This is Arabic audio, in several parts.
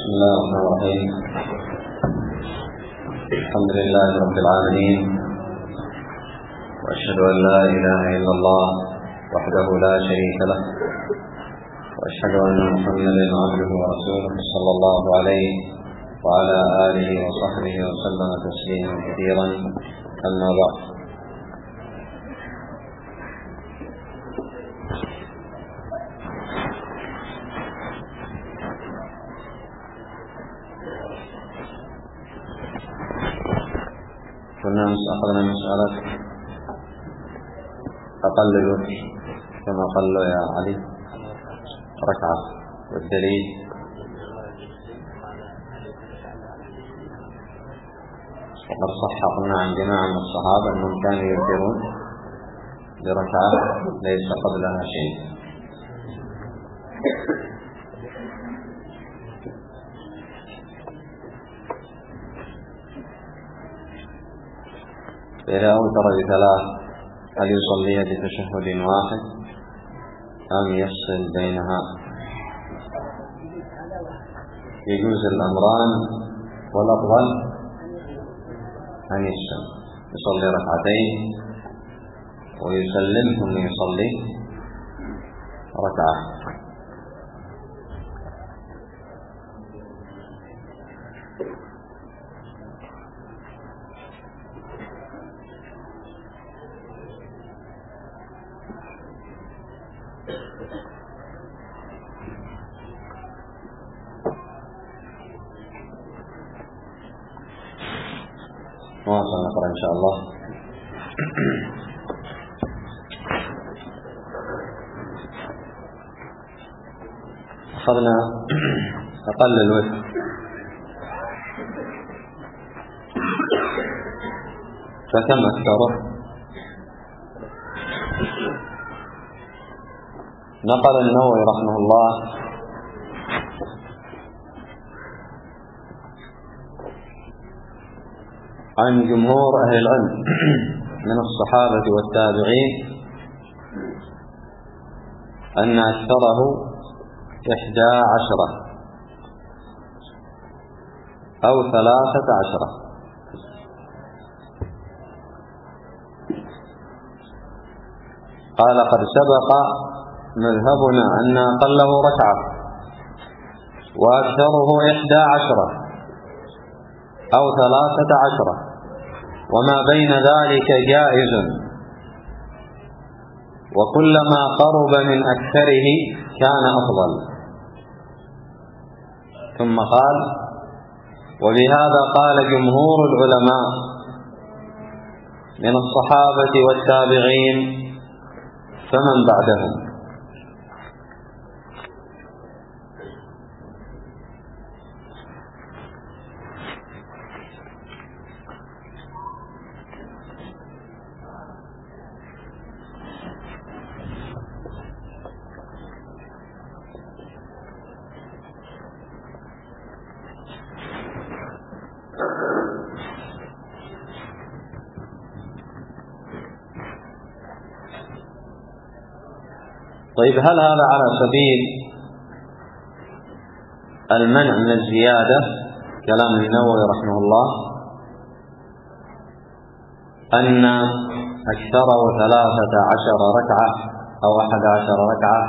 بسم الله الرحمن الرحيم. الحمد لله رب العالمين، وأشهد أن لا إله إلا الله وحده لا شريك له، وأشهد أن محمدا عبده ورسوله صلى الله عليه وعلى آله وصحبه وسلم تسليما كثيرا. أما بعد، كنا أخذنا مسألة أقل الوتر كما قال يا علي ركعة، والدليل وقد صح قلنا عن جماعة من الصحابة أنهم كانوا يوترون بركعة ليس قبلها شيء. فإذا أوتر بثلاث هل يصلي بتشهد واحد أم يفصل بينها؟ يجوز الأمران، والأفضل أن يصلي ركعتين ويسلم ثم يصلي ركعة. نواصل نقرأ إن شاء الله. أخذنا أقل الوتر، فكم أكثره؟ نقل النووي رحمه الله عن جمهور أهل العلم من الصحابة والتابعين أن أكثره 11 أو 13. قال قد سبق مذهبنا أن أقله ركعة وأكثره 11 أو 13، وما بين ذلك جائز، وكلما قرب من أكثره كان أفضل. ثم قال: وبهذا قال جمهور العلماء من الصحابة والتابعين فمن بعدهم. طيب، هل هذا على سبيل المنع من الزيادة كلام النووي رحمه الله، أن أكثره 13 ركعة أو 11 ركعة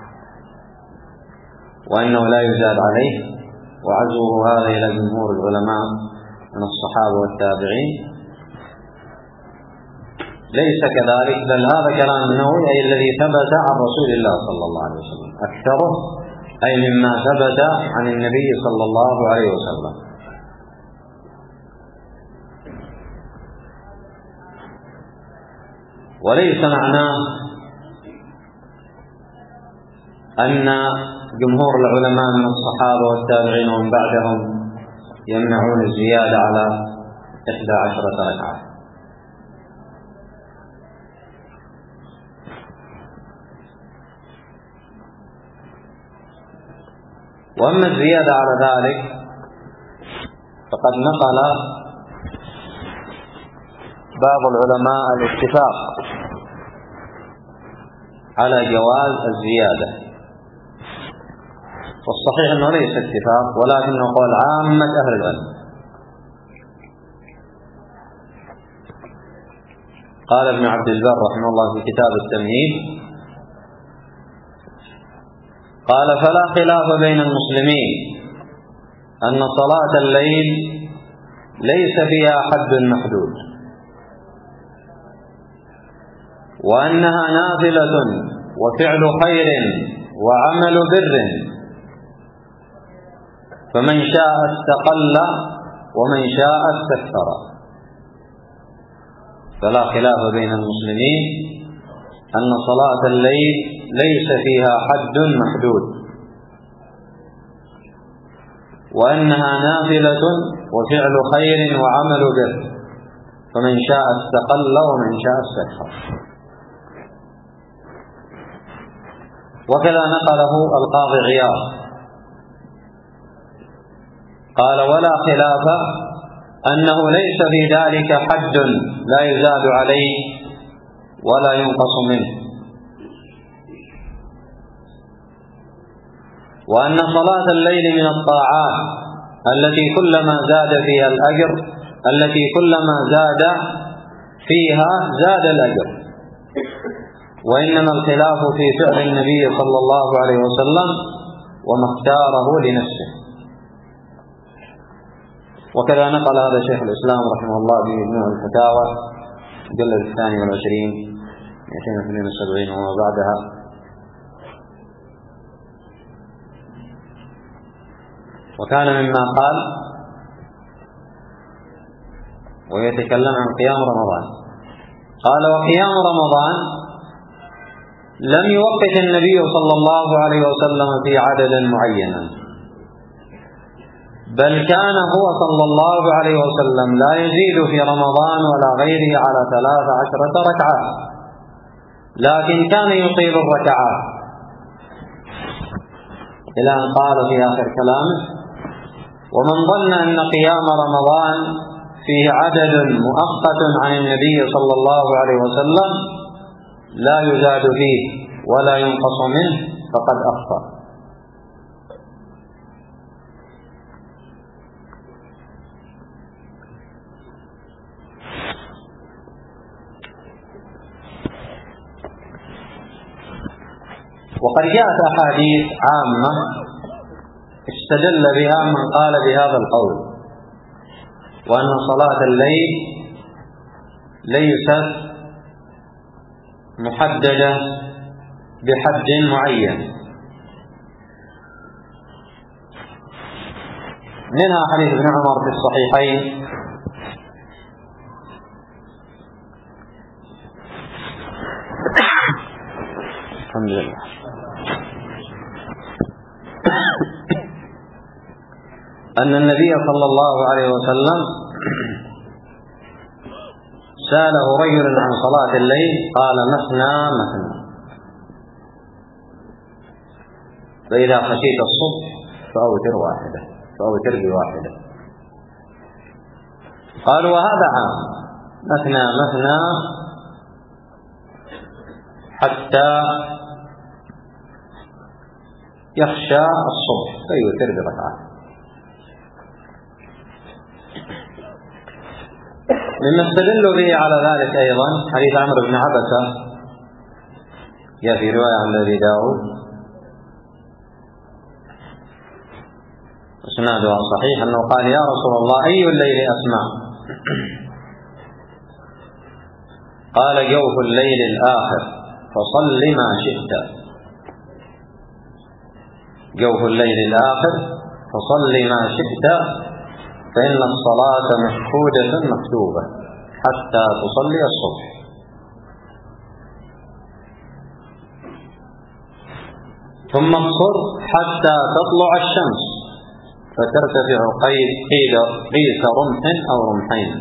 وأنه لا يزاد عليه، وعزوه هذا إلى جمهور العلماء من الصحابة والتابعين؟ ليس كذلك، بل هذا كلام النووي أي الذي ثبت عن رسول الله صلى الله عليه وسلم، أكثره أي مما ثبت عن النبي صلى الله عليه وسلم. وليس معناه أن جمهور العلماء من الصحابة والتابعين ومن بعدهم يمنعون الزيادة على 11 ركعة. وأما الزيادة على ذلك فقد نقل بعض العلماء الاتفاق على جواز الزيادة، والصحيح أنه ليس اتفاق ولكنه قول عامة أهل العلم. قال ابن عبد البر رحمه الله في كتاب التمهيد قال فلا خلاف بين المسلمين أن صلاة الليل ليس فيها حد محدود، وأنها نافلة وفعل خير وعمل بر، فمن شاء استقل ومن شاء استكثر. فلا خلاف بين المسلمين أن صلاة الليل ليس فيها حد محدود، وأنها نافلة وفعل خير وعمل بر، فمن شاء استقل ومن شاء استكثر. وكذا نقله القاضي عياض قال ولا خلاف أنه ليس في ذلك حد لا يزاد عليه ولا ينقص منه، وأن صلاة الليل من الطاعات التي كلما زاد فيها الأجر زاد الأجر، وإنما الخلاف في فعل النبي صلى الله عليه وسلم وما اختاره لنفسه. وكذا نقل هذا شيخ الإسلام رحمه الله في مجموع الفتاوى المجلد 22 272 وما بعدها. وكان مما قال ويتكلم عن قيام رمضان قال وقيام رمضان لم يوقف النبي صلى الله عليه وسلم في عدد معين، بل كان هو صلى الله عليه وسلم لا يزيد في رمضان ولا غيره على 13 ركعة، لكن كان يطيل الركعات، إلى أن قال في آخر كلامه ومن ظن أن قيام رمضان فيه عدد مؤقت عن النبي صلى الله عليه وسلم لا يزاد فيه ولا ينقص منه فقد أخطأ. وقد جاءت أحاديث عامة استدل بها من قال بهذا القول، وأن صلاة الليل ليست محددة بحد معين، منها حديث ابن عمر في الصحيحين الحمد لله أن النبي صلى الله عليه وسلم سأله رجل عن صلاة الليل قال مثنى مثنى، فإذا خشيت الصبح فأوتر بواحدة. قالوا وهذا عام، مثنى مثنى حتى يخشى الصبح فيوتر بركعة. مما استدل به على ذلك أيضا حديث عمرو بن عبسة جاء في رواية عن أبي داود وسنادها صحيح أنه قال يا رسول الله أي الليل أسمع؟ قال جوف الليل الآخر فصل ما شئت. جوف الليل الآخر فصل ما شئت، فإن الصلاة مفقودة مكتوبة حتى تصلي الصبح. ثم اقصر حتى تطلع الشمس فترتفع قيس رمح أو رمحين.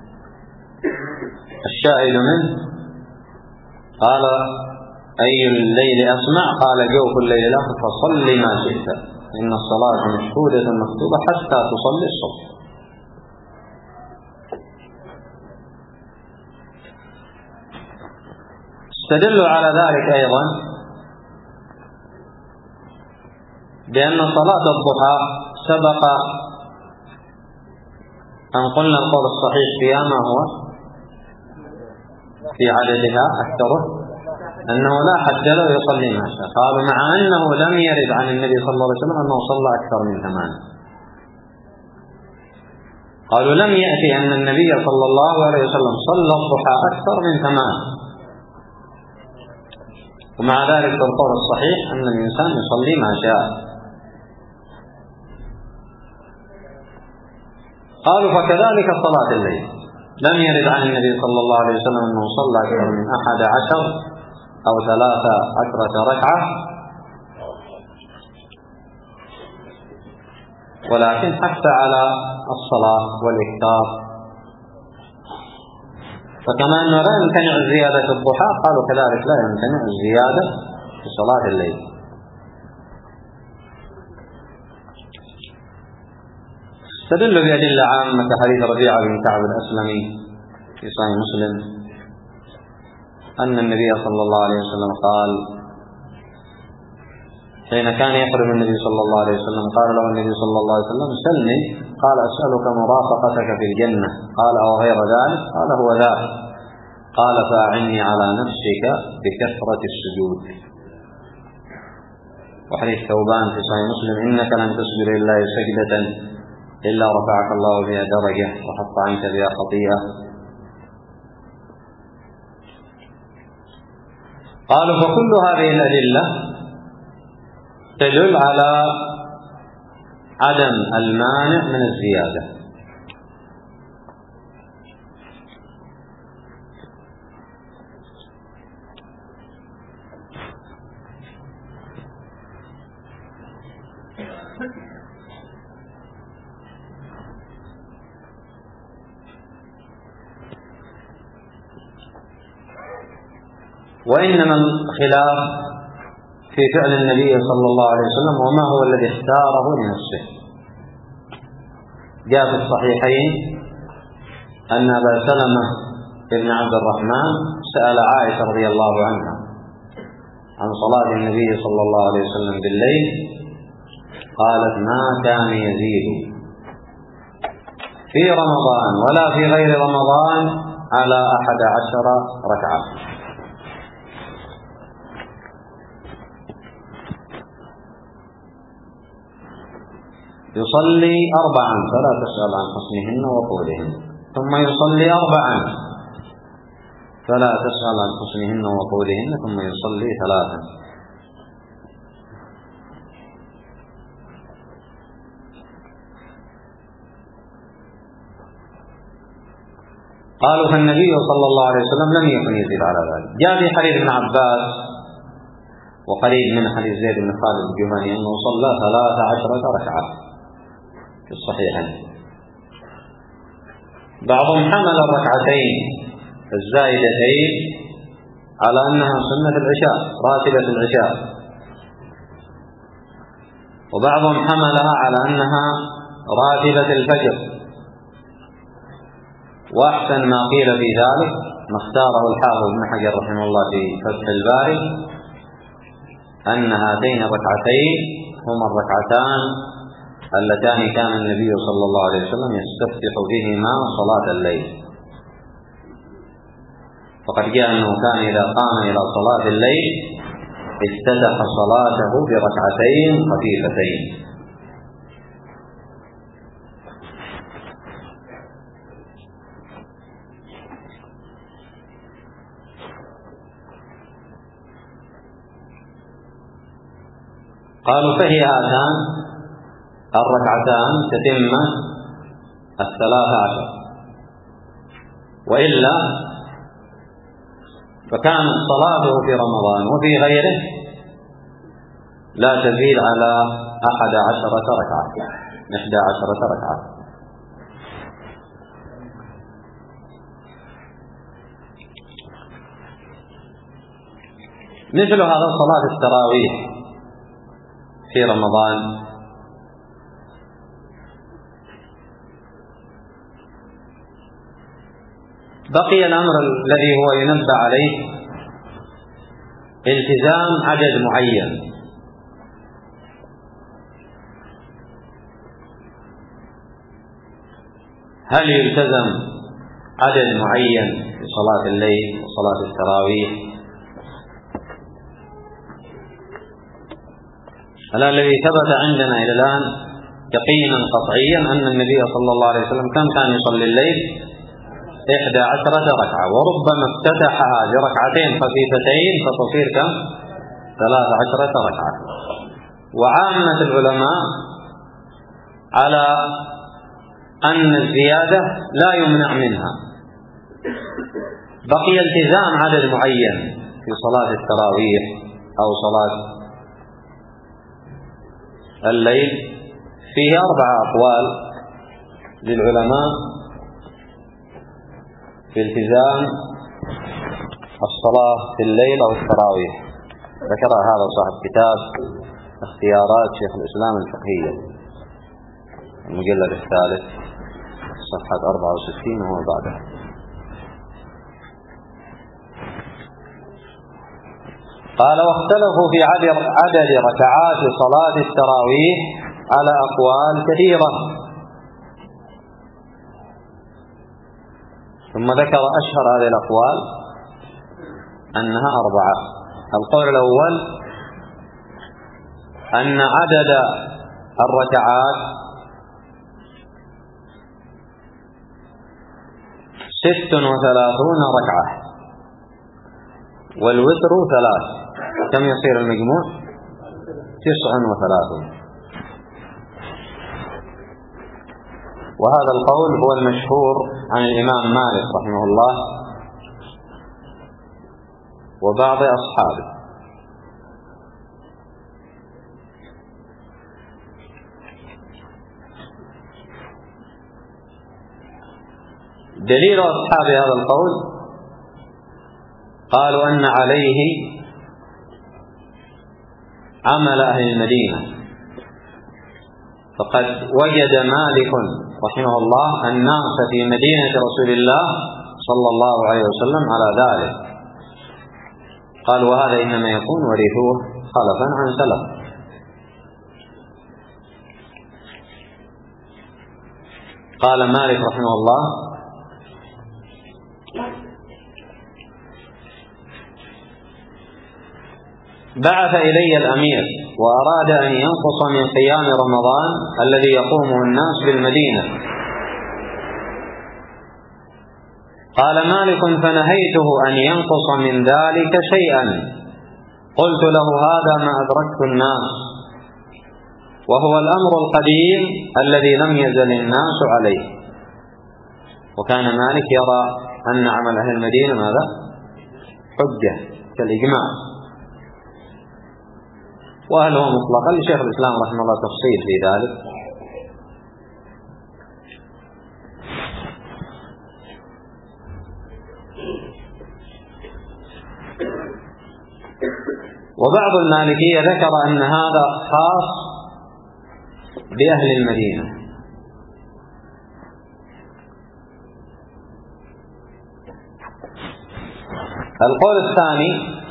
الشاهد منه قال أي الليل أسمع؟ قال جوف الليل الآخر فصل ما شئت، إن الصلاة مفقودة مكتوبة حتى تصلي الصبح. استدلوا على ذلك أيضا بأن صلاة الضحى سبق أن قلنا القول الصحيح فيها ما هو في عددها أكثره أنه لا حد له يصلي ما شاء. قالوا مع أنه لم يرد عن النبي صلى الله عليه وسلم أنه صلى أكثر من 8. قالوا لم يأتي أن النبي صلى الله عليه وسلم صلى الضحى أكثر من 8. ومع ذلك القول الصحيح أن الإنسان يصلي ما شاء. قالوا فكذلك صلاة الليل لم يرد عن النبي صلى الله عليه وسلم أنه صلى أكثر من 11 أو 13 ركعة، ولكن حتى على الصلاة والإكثار. فكما أنه لا يمتنع الزيادة في الضحى قالوا كذلك لا يمتنع الزيادة في صلاة الليل. استدل بأدلة عامة كحديث ربيعة بن كعب الأسلمي في صحيح مسلم أن النبي صلى الله عليه وسلم قال حين كان يقرب النبي صلى الله عليه وسلم قال له النبي صلى الله عليه وسلم سلني، قال أسألك مرافقتك في الجنة، قال أو غير ذلك، قال هو ذاك، قال فأعني على نفسك بكثرة السجود. وحديث ثوبان في صحيح مسلم إنك لن تسجد لله سجدة إلا رفعك الله بها درجة وحط عنك بها خطيئة. قالوا فكل هذه الأدلة تدل على عدم المانع من الزيادة. وإنما الخلاف في فعل النبي صلى الله عليه وسلم وما هو الذي اختاره لنفسه. جاء في الصحيحين أن أبا سلمة بن عبد الرحمن سأل عائشة رضي الله عنها عن صلاة النبي صلى الله عليه وسلم بالليل، قالت ما كان يزيد في رمضان ولا في غير رمضان على 11 ركعة. يصلي 4 فلا تسأل عن حسنهن وطولهن، ثم يصلي 4 فلا تسأل عن حسنهن وطولهن، ثم يصلي 3. قالوا فالنبي صلى الله عليه وسلم لم يكن يزيد على ذلك. جاء في حديث ابن عباس وقريب من حديث زيد بن خالد الجهني أنه صلى 13 ركعة في الصحيحين. بعضهم حمل الركعتين الزائدتين على أنها سنة العشاء راتبة العشاء، وبعضهم حملها على أنها راتبة الفجر. وأحسن ما قيل في ذلك ما اختاره الحافظ ابن حجر رحمه الله في فتح الباري أن هاتين الركعتين هما الركعتان اللتان كان النبي صلى الله عليه وسلم يستفتح بهما صلاة الليل. فقد جاء أنه كان إذا قام إلى صلاة الليل افتتح صلاته بركعتين خفيفتين. قالوا فهي هاتان الركعتان تتم 13، وإلا فكانت صلاته في رمضان وفي غيره لا تزيد على 11 ركعة 11 ركعة. مثل هذا صلاة التراويح في رمضان بقي الأمر الذي هو ينبه عليه التزام عدد معين. هل يلتزم عدد معين في صلاة الليل وصلاة التراويح؟ الذي ثبت عندنا إلى الآن يقينا قطعيا أن النبي صلى الله عليه وسلم كان يصلي الليل 11 ركعة، وربما افتتحها بركعتين خفيفتين فتصير كم؟ 13 ركعة. وعامة العلماء على أن الزيادة لا يمنع منها. بقي التزام عدد معين في صلاة التراويح أو صلاة الليل فيه 4 أقوال للعلماء في التزام الصلاة في الليل أو التراويح. ذكر هذا صاحب كتاب اختيارات شيخ الإسلام الفقهية المجلد الثالث صفحة 64 وهو بعده. قال: واختلفوا في عدد ركعات صلاة التراويح على أقوال كثيرة، ثم ذكر أشهر هذه الأقوال أنها 4. القول الأول أن عدد الركعات 36 ركعة، والوتر 3. كم يصير المجموع؟ 39. وهذا القول هو المشهور عن الإمام مالك رحمه الله وبعض أصحابه. دليل أصحاب هذا القول قالوا أن عليه عمل أهل المدينة، فقد وجد مالك رحمه الله الناس في مدينة رسول الله صلى الله عليه وسلم على ذلك. قال: وهذا إنما يكون ورثوه خلفا عن سلف. قال مالك رحمه الله: بعث إلي الأمير وأراد أن ينقص من قيام رمضان الذي يقومه الناس بالمدينة. قال مالك: فنهيته أن ينقص من ذلك شيئا، قلت له: هذا ما أدركت الناس، وهو الأمر القديم الذي لم يزل الناس عليه. وكان مالك يرى أن عمل أهل المدينة ماذا؟ حجة كالإجماع. وهل هو مطلقا؟ لشيخ الإسلام رحمه الله تفصيل في ذلك. وبعض المالكية ذكر أن هذا خاص بأهل المدينة. القول الثاني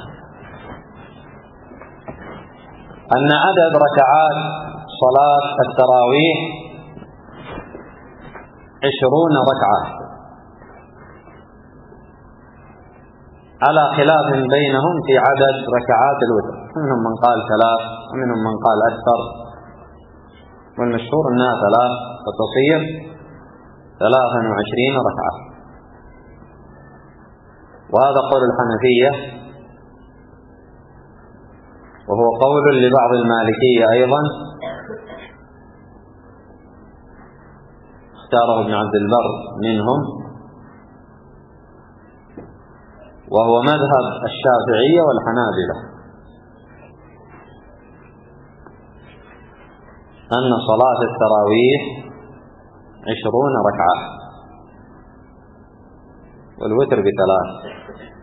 أن عدد ركعات صلاة التراويح 20 ركعة، على خلاف بينهم في عدد ركعات الوتر، منهم من قال 3 ومنهم من قال أكثر، والمشهور أنها 3 فتصير 23 ركعة. وهذا قول الحنفية، وهو قول لبعض المالكية أيضا اختاره ابن عبد البر منهم، وهو مذهب الشافعية والحنابلة، أن صلاة التراويح 20 ركعة والوتر ب3.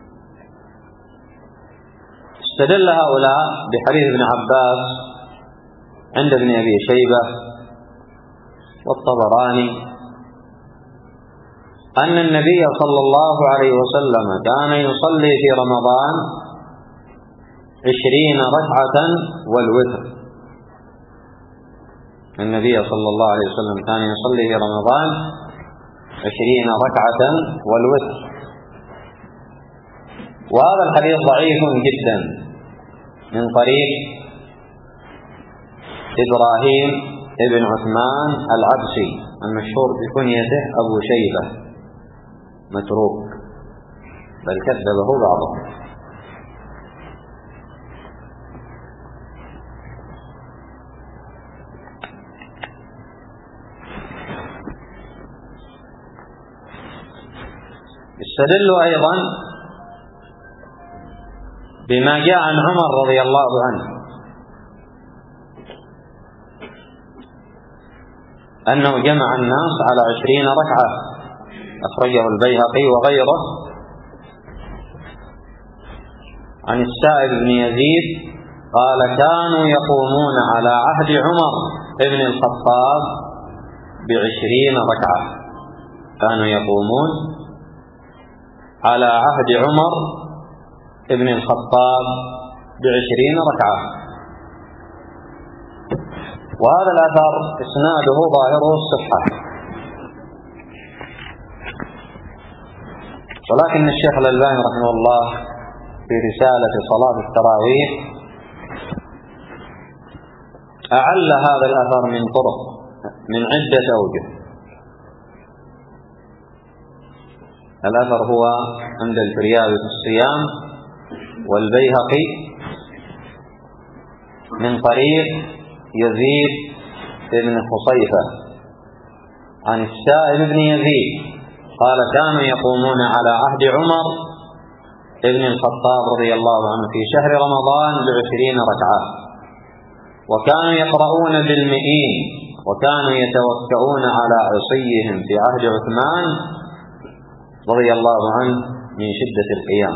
استدل هؤلاء بحديث ابن عباس عند ابن أبي شيبة والطبراني أن النبي صلى الله عليه وسلم كان يصلي في رمضان 20 ركعة والوتر. النبي صلى الله عليه وسلم كان يصلي في رمضان 20 ركعة والوتر. وهذا الحديث ضعيف جدا من طريق إبراهيم ابن عثمان العبسي المشهور بكنيته أبو شيبة، متروك، بل كذبه بعضهم. استدل أيضا بما جاء عن عمر رضي الله عنه أنه جمع الناس على 20 ركعة، أخرجه البيهقي وغيره عن السائب بن يزيد قال: كانوا يقومون على عهد عمر بن الخطاب ب20 ركعة. كانوا يقومون على عهد عمر بن الخطاب ب20 ركعة. وهذا الأثر إسناده ظاهره الصحة، ولكن الشيخ الألباني رحمه الله في رسالة صلاة التراويح أعل هذا الأثر من طرق من عدة أوجه. الأثر هو عند الفريابي في الصيام والبيهقي من طريق يزيد بن خصيفة عن السائب بن يزيد قال: كانوا يقومون على عهد عمر بن الخطاب رضي الله عنه في شهر رمضان ب20 ركعة، وكانوا يقرؤون بالمئين، وكانوا يتوكؤون على عصيهم في عهد عثمان رضي الله عنه من شدة القيام.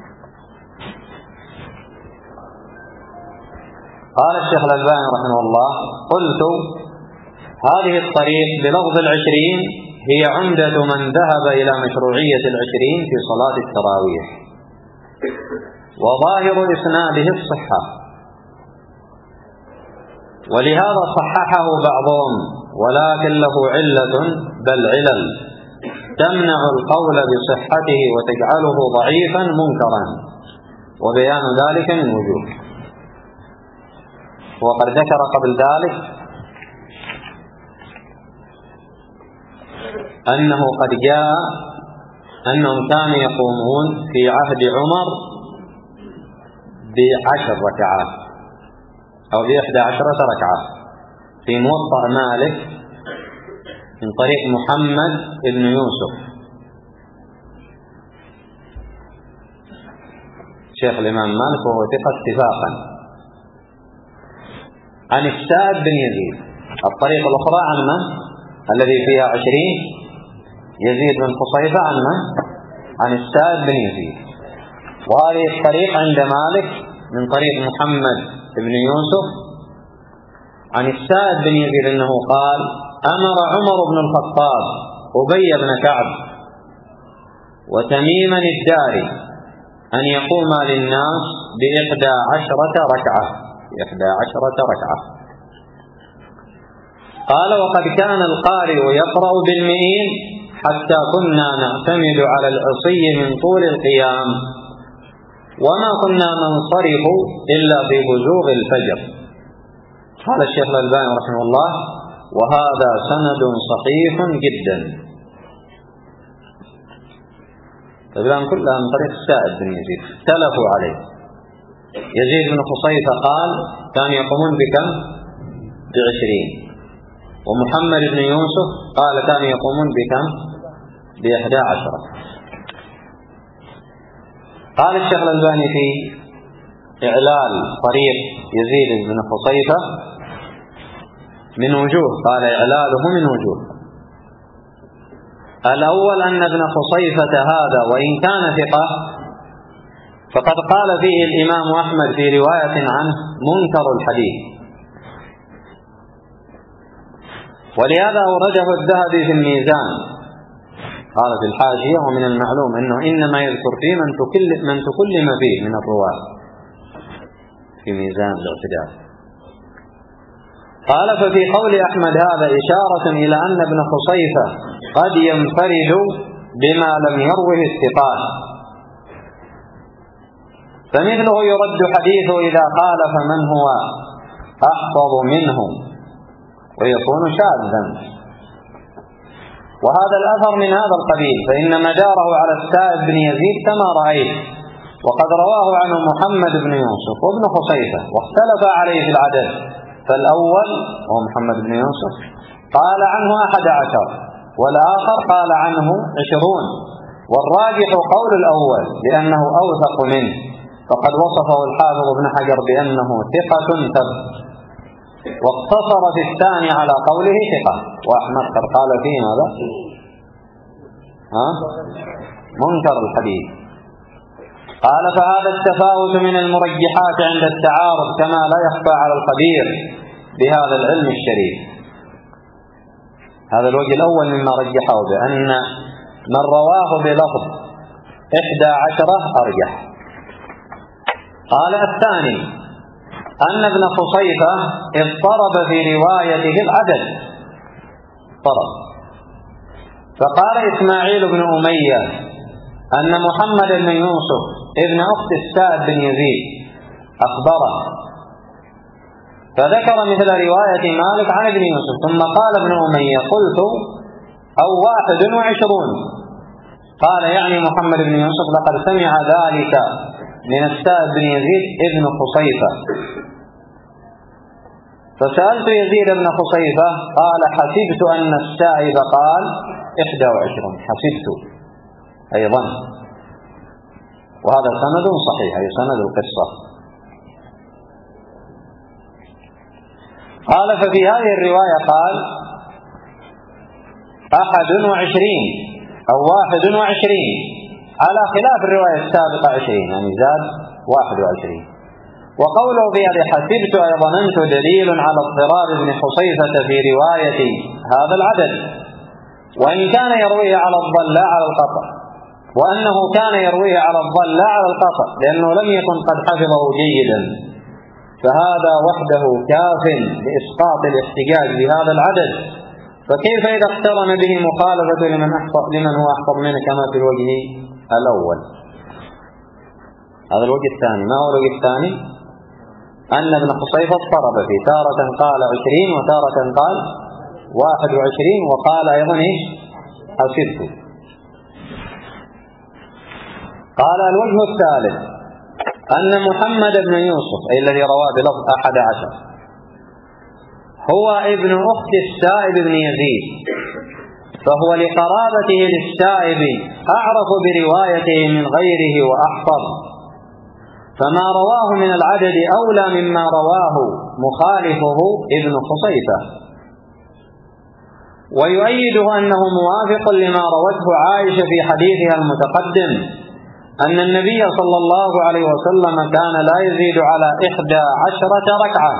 قال الشيخ الألباني رحمه الله: قلت: هذه الطريق بلفظ 20 هي عمدة من ذهب إلى مشروعية 20 في صلاة التراويح، وظاهر إسناده الصحة، ولهذا صححه بعضهم، ولكن له علة بل علل تمنع القول بصحته وتجعله ضعيفا منكرا، وبيان ذلك من وجوه. وقد ذكر قبل ذلك أنه قد جاء أنهم كانوا يقومون في عهد عمر ب10 ركعات أو ب11 ركعة في موطأ مالك من طريق محمد بن يوسف شيخ الإمام مالك، وهو ثقة اتفاقا، عن السائب بن يزيد. الطريقة الأخرى عن من؟ الذي فيها 20 يزيد بن خصيفة عن من؟ عن السائب بن يزيد. وهذه الطريق عند مالك من طريق محمد بن يوسف عن السائب بن يزيد أنه قال: أمر عمر بن الخطاب أبي بن كعب وتميما الداري أن يقوم للناس ب11 ركعة. 11 ركعة. قال: وقد كان القارئ يقرأ بالمئين حتى كنا نعتمد على العصي من طول القيام، وما كنا ننصرف إلا في بزوغ الفجر. قال الشيخ الألباني رحمه الله: وهذا سند صحيح جدا. الآن كلها من طريق السائب بن يزيد، اختلفوا عليه. يزيد بن خصيفة قال: كانوا يقومون بكم؟ ب20. ومحمد بن يوسف قال: كانوا يقومون بكم؟ ب11. قال الشيخ الألباني في إعلال طريق يزيد بن خصيفة من وجوه، قال: إعلاله من وجوه. الأول أن ابن خصيفة هذا وإن كان ثقة فقد قال فيه الإمام أحمد في رواية عنه منكر الحديث، ولهذا أورده الذهبي في الميزان. قال في الحاشية: ومن المعلوم أنه إنما يذكر فيه من تكلم فيه من الرواة في ميزان الاعتدال. قال: ففي قول أحمد هذا إشارة إلى أن ابن خصيفة قد ينفرد بما لم يروه الثقات، فمثله يرد حديثه إذا خالف من هو أحفظ منه ويكون شاذا. وهذا الأثر من هذا القبيل، فإن مداره على السائب بن يزيد كما رأيت، وقد رواه عنه محمد بن يوسف وابن خصيفة واختلف عليه في العدد، فالأول هو محمد بن يوسف قال عنه 11 والآخر قال عنه 20، والراجح قول الأول لأنه أوثق منه، فقد وصفه الحافظ ابن حجر بأنه ثقة ثبت، واقتصر في الثاني على قوله ثقة، وأحمد قال فيه ماذا؟ منكر الحديث. قال فهذا التفاوت من المرجحات عند التعارض كما لا يخفى على الخبير بهذا العلم الشريف. هذا الوجه الأول مما رجحه بأن من رواه بلفظ 11 أرجح. قال الثاني أن ابن خصيفة اضطرب في روايته العدد، اضطرب، فقال إسماعيل بن أمية أن محمد بن يوسف ابن أخت السائب بن يزيد أخبره، فذكر مثل رواية مالك عن ابن يوسف، ثم قال ابن أمية قلت أو 21، قال يعني محمد بن يوسف لقد سمع ذلك من السائب بن يزيد ابن خصيفة، فسألت يزيد بن خصيفة قال حسبت أن السائب قال 21، حسبت أيضا، وهذا سند صحيح أي سند القصة. قال ففي هذه الرواية قال 21 أو 21 على خلاف الرواية السابقة 20، يعني زاد 21. وقوله في هذه حسبت أي ظننت دليل على اضطراب ابن خصيفة في رواية هذا العدد، وإن كان يرويه على الظن لا على القطع، وأنه كان يرويه على الظن لا على القطع لأنه لم يكن قد حفظه جيدا، فهذا وحده كاف لإسقاط الاحتجاج بهذا العدد، فكيف إذا اقترن به مخالفة لمن هو أحفظ منه كما في الوجه الأول. هذا الوجه الثاني. ما هو الوجه الثاني؟ أن ابن خصيفة اضطرب فيه، تارة قال 20 وتارة قال 21، وقال أيضا إيش؟ حسبت. قال الوجه الثالث أن محمد بن يوسف أي الذي رواه بلفظ 11 هو ابن أخت السائب بن يزيد، فهو لقرابته للسائب أعرف بروايته من غيره وأحفظ، فما رواه من العدد أولى مما رواه مخالفه ابن خصيفة. ويؤيده أنه موافق لما روته عائشة في حديثها المتقدم أن النبي صلى الله عليه وسلم كان لا يزيد على 11 ركعة،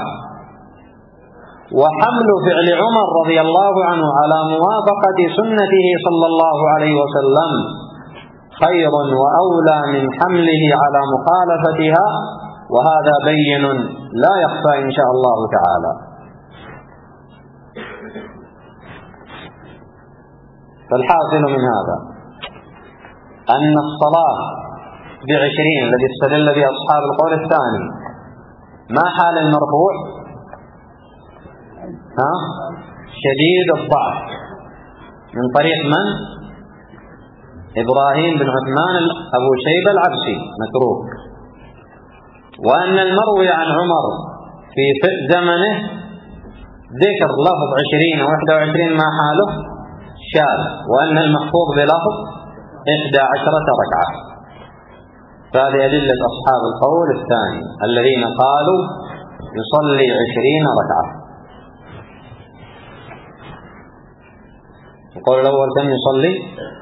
وحمل فعل عمر رضي الله عنه على موافقة سنته صلى الله عليه وسلم خير وأولى من حمله على مخالفتها، وهذا بين لا يخفى إن شاء الله تعالى. فالحاصل من هذا أن الصلاة ب20 الذي استدل به أصحاب القول الثاني ما حال المرفوع؟ شديد الضعف من طريق من؟ إبراهيم بن عثمان أبو شيبة العبسي متروك. وأن المروي عن عمر في زمنه ذكر لفظ 20 و21 ما حاله شاذ، وأن المحفوظ بلفظ 11 ركعة. فهذه أدلة أصحاب القول الثاني الذين قالوا يصلي 20 ركعة. القول الأول كم يصلي؟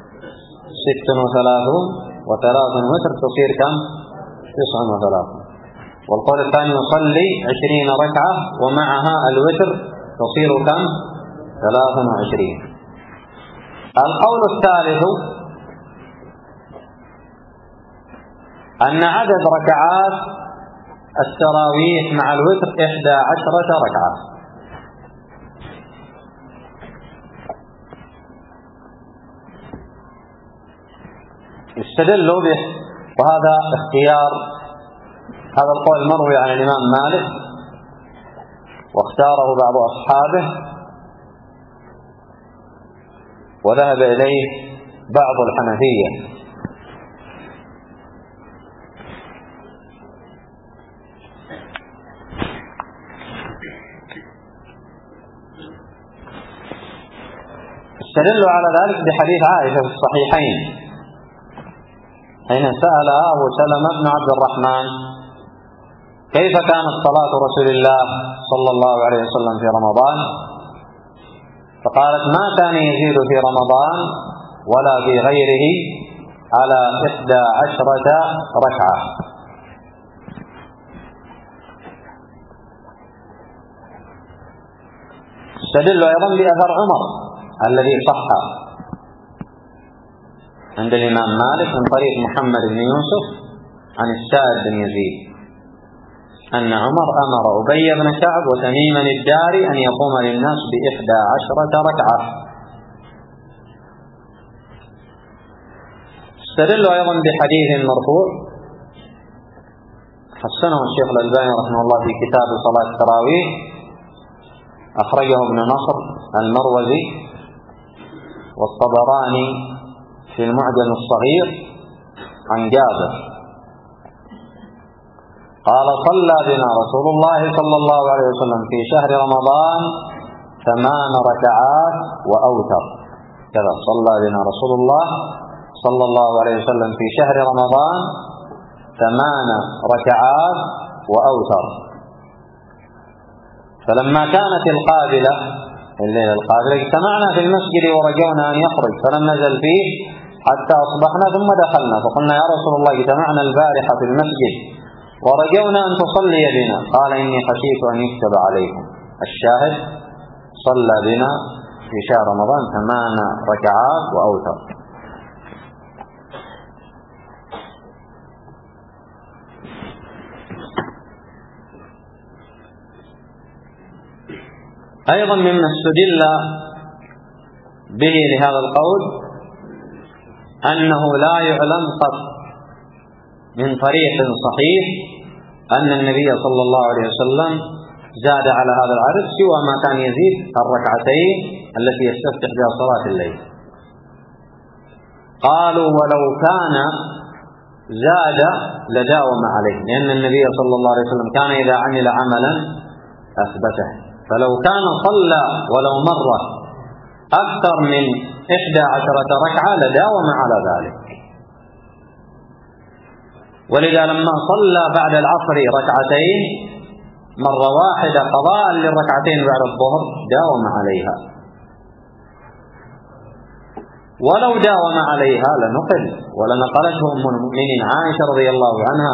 36 و3 وتر تصير كم؟ 39. والقول الثاني يصلي 20 ركعة ومعها الوتر تصير كم؟ 23. القول الثالث أن عدد ركعات التراويح مع الوتر 11 ركعة. استدلوا به، وهذا اختيار، هذا القول مروي عن الإمام مالك واختاره بعض أصحابه وذهب إليه بعض الحنفية. استدلوا على ذلك بحديث عائشة في الصحيحين حين سألها أبو سلمة بن عبد الرحمن كيف كانت صلاة رسول الله صلى الله عليه وسلم في رمضان، فقالت ما كان يزيد في رمضان ولا في غيره على 11 ركعة. استدل أيضا بأثر عمر الذي صح عند الإمام مالك من طريق محمد بن يوسف عن السائب بن يزيد أن عمر أمر أبي بن كعب وتميما الداري أن يقوم للناس ب11 ركعة. استدلوا أيضا بحديث مرفوع حسنه الشيخ الألباني رحمه الله في كتاب صلاة التراويح، أخرجه ابن نصر المروزي والطبراني في المعجم الصغير عن جابر قال صلى بنا رسول الله صلى الله عليه وسلم في شهر رمضان 8 ركعات وأوتر. كذا صلى بنا رسول الله صلى الله عليه وسلم في شهر رمضان 8 ركعات وأوتر. فلما كانت القابلة الليلة القابلة اجتمعنا في المسجد ورجونا أن يخرج فلم نزل فيه حتى أصبحنا ثم دخلنا فقلنا يا رسول الله اجتمعنا البارحة في المسجد ورجونا أن تصلي بنا، قال إني خشيت أن يكتب عليكم. الشاهد صلى بنا في شهر رمضان 8 ركعات وأوتر. أيضا مما استدل به لهذا القول أنه لا يعلم قط من طريق صحيح أن النبي صلى الله عليه وسلم زاد على هذا العدد سوى ما كان يزيد الركعتين التي يستفتح بها صلاة الليل. قالوا ولو كان زاد لداوم عليه، لأن النبي صلى الله عليه وسلم كان إذا عمل عملا أثبته، فلو كان صلى ولو مرة أكثر من 11 ركعة لداوم على ذلك. ولذا لما صلى بعد العصر ركعتين مرة واحدة قضاء للركعتين بعد الظهر داوم عليها، ولو داوم عليها لنقل ولنقلته أم المؤمنين عائشة رضي الله عنها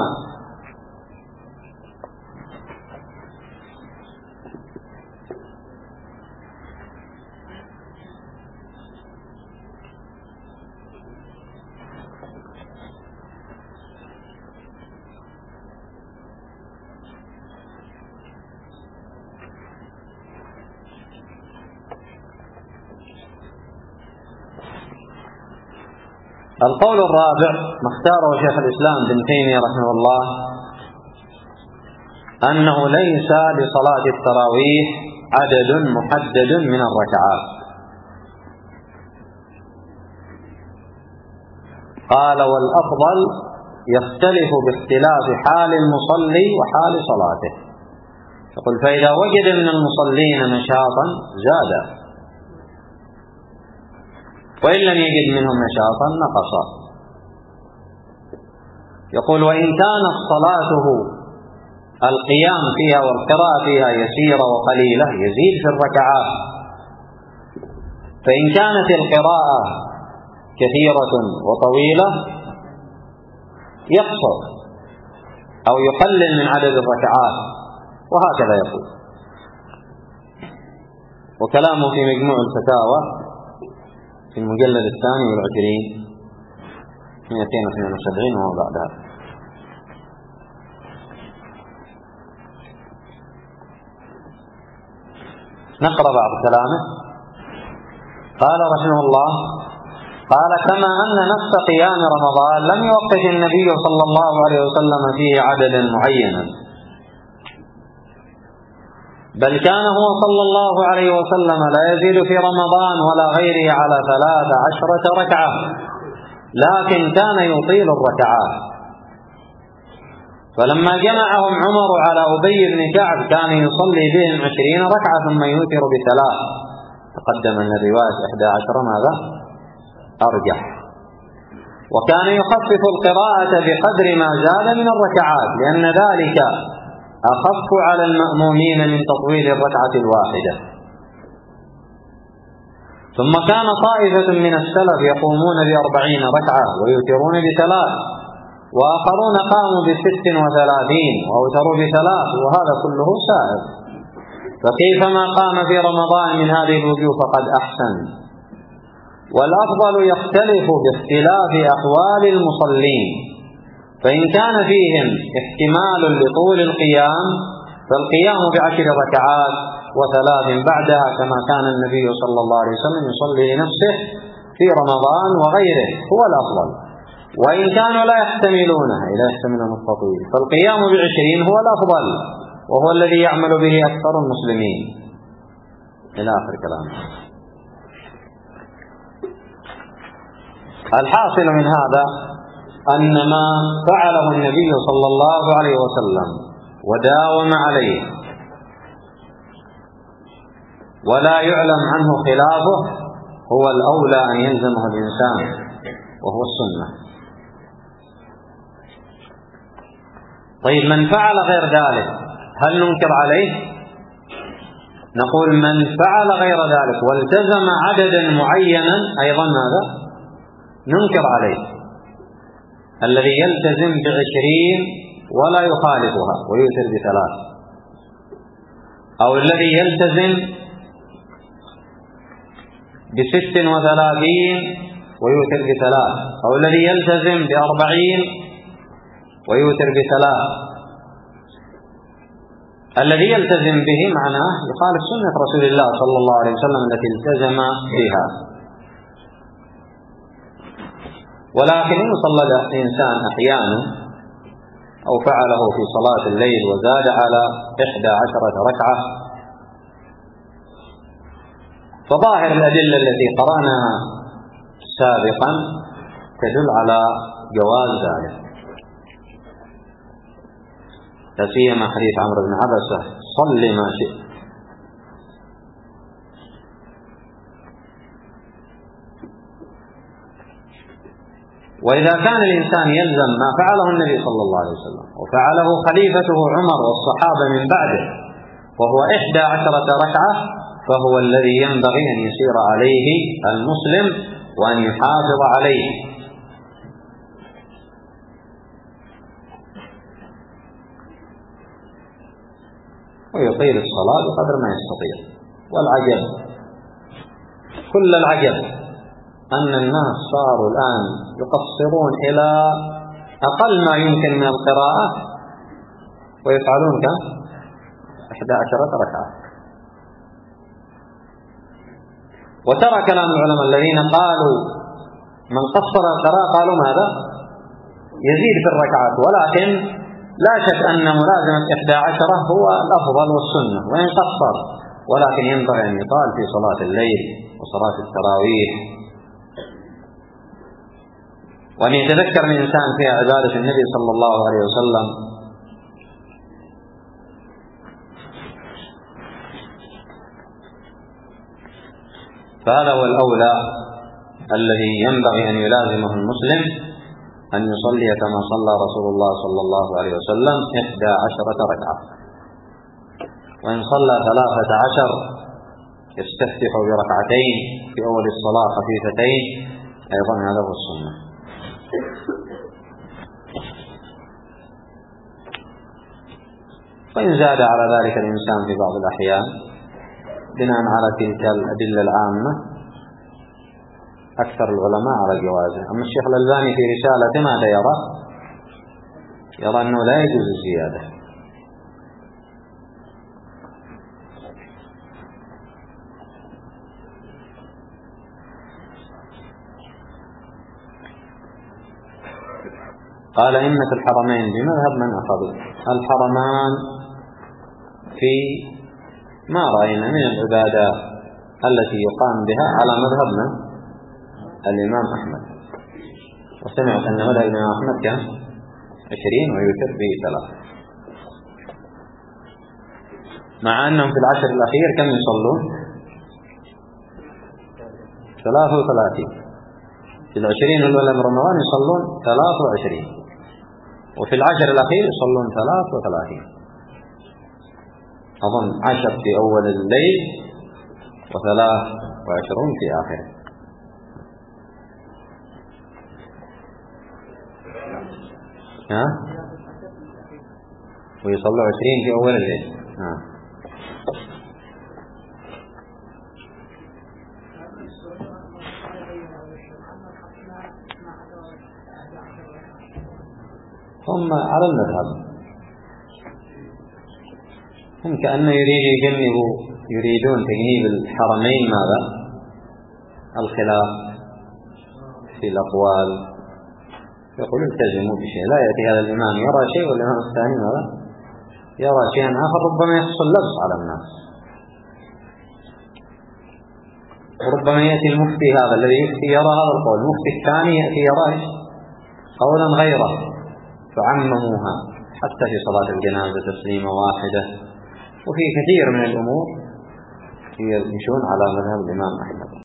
القول الرابع ما اختاره شيخ الإسلام ابن تيمية رحمه الله أنه ليس لصلاة التراويح عدد محدد من الركعات. قال والأفضل يختلف باختلاف حال المصلي وحال صلاته. يقول فإذا وجد من المصلين نشاطا زاد، وإن لم يجد منهم نشاطا نقص. يقول وإن كانت صلاته القيام فيها والقراءة فيها يسيرة وقليلة يزيد في الركعات، فإن كانت القراءة كثيرة وطويلة يقصر أو يقلل من عدد الركعات، وهكذا يقول. وكلامه في مجموع الفتاوى في المجلد 22 272 وما بعدها. نقرأ بعض كلامه. قال رحمه الله قال: كما أن نفس قيام رمضان لم يوقف النبي صلى الله عليه وسلم فيه عددا معينا، بل كان هو صلى الله عليه وسلم لا يزيد في رمضان ولا غيره على 13 ركعة، لكن كان يطيل الركعات. فلما جمعهم عمر على أبي بن كعب كان يصلي بهم 20 ركعة ثم يوتر ب3. تقدم أن الرواية 11 ماذا؟ أرجح. وكان يخفف القراءة بقدر ما زاد من الركعات، لأن ذلك أخف على المأمومين من تطويل الركعة الواحدة. ثم كان طائفة من السلف يقومون ب40 ركعة ويوترون ب3، وآخرون قاموا ب36 وأوتروا ب3، وهذا كله سائر. فكيفما قام في رمضان من هذه الوجوه فقد أحسن. والأفضل يختلف باختلاف أحوال المصلين، فإن كان فيهم احتمال لطول القيام فالقيام ب10 ركعات و3 بعدها، كما كان النبي صلى الله عليه وسلم يصلي لنفسه في رمضان وغيره، هو الأفضل. وإن كانوا لا يحتملونها، لا يحتملون التطويل، فالقيام ب20 هو الأفضل، وهو الذي يعمل به أكثر المسلمين، إلى آخر كلامه. الحاصل من هذا أن ما فعله النبي صلى الله عليه وسلم وداوم عليه ولا يعلم عنه خلافه هو الأولى أن يلزمه الإنسان، وهو السنة. طيب، من فعل غير ذلك هل ننكر عليه؟ نقول من فعل غير ذلك والتزم عددا معينا أيضا ماذا؟ ننكر عليه. الذي يلتزم ب20 ولا يخالفها ويوتر ب3، أو الذي يلتزم ب36 ويوتر ب3، أو الذي يلتزم ب40 ويوتر ب3. الذي يلتزم به معناه يخالف سنة رسول الله صلى الله عليه وسلم التي التزم بها. ولكن إن صلى الإنسان أحيانا أو فعله في صلاة الليل وزاد على 11 ركعة، فظاهر الأدلة التي قرأناها سابقا تدل على جواز ذلك، لا سيما حديث عمرو بن عبسة: صل ما شئت. وإذا كان الإنسان يلزم ما فعله النبي صلى الله عليه وسلم وفعله خليفته عمر والصحابة من بعده وهو 11 ركعة، فهو الذي ينبغي أن يسير عليه المسلم وأن يحافظ عليه. ويطيل الصلاة بقدر ما يستطيع. والعجب، كل العجب، أن الناس صاروا الآن يقصرون إلى أقل ما يمكن من القراءة ويفعلون كم؟ 11 ركعة. وترى كلام العلماء الذين قالوا من قصر القراءة قالوا ماذا؟ يزيد في الركعات، ولكن لا شك أن ملازمة 11 هو الأفضل والسنة وإن قصر، ولكن ينبغي أن يطال في صلاة الليل وصلاة التراويح، وأن يتذكر الإنسان فيها عبادة النبي صلى الله عليه وسلم. فهذا هو الأولى الذي ينبغي أن يلازمه المسلم، أن يصلي كما صلى رسول الله صلى الله عليه وسلم 11 ركعة. وإن صلى 13 يستفتح بركعتين في أول الصلاة خفيفتين، أيضا هذا هو السنة. وإن زاد على ذلك الإنسان في بعض الأحيان بناء على تلك الأدلة العامة، أكثر العلماء على جوازه. أما الشيخ الألباني في رسالته ماذا يرى أنه لا يجوز الزيادة. قال إن في الحرمين بمذهب من أخذوا الحرمان في ما رأينا من العبادات التي يقام بها على مذهب من الإمام أحمد، وسمعت أن مذهب الإمام أحمد كان 20 ويوتر به 3، مع أنهم في العشر الأخير كم يصلون 33، في 20 الأولى من رمضان يصلون 23، وفي العشر الأخير يصلون 33، أظن 10 في أول الليل و23 في آخره. ويصلوا 20 في أول الليل. هم على المذهب هم كأنه يريدون تجنيب الحرمين ماذا؟ الخلاف في الأقوال، يقول التزموا بشيء، لا يأتي هذا الإمام يرى شيء والإمام الثاني ماذا؟ يرى شيئا آخر، ربما يحصل لبس على الناس، وربما يأتي المفتي هذا الذي يفتي يرى هذا القول، المفتي الثاني يأتي يرى قولا غيره، فعمموها حتى في صلاة الجنازة تسليمة واحدة، وفي كثير من الأمور يمشون على مذهب الإمام أحمد.